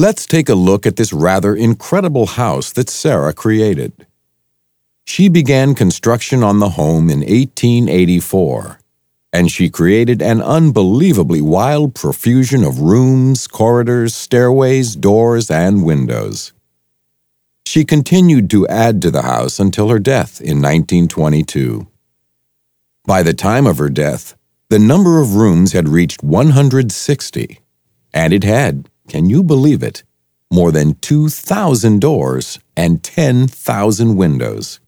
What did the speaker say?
Let's take a look at this rather incredible house that Sarah created. She began construction on the home in 1884, and she created an unbelievably wild profusion of rooms, corridors, stairways, doors, and windows. She continued to add to the house until her death in 1922. By the time of her death, the number of rooms had reached 160, and it had, can you believe it, more than 2,000 doors and 10,000 windows.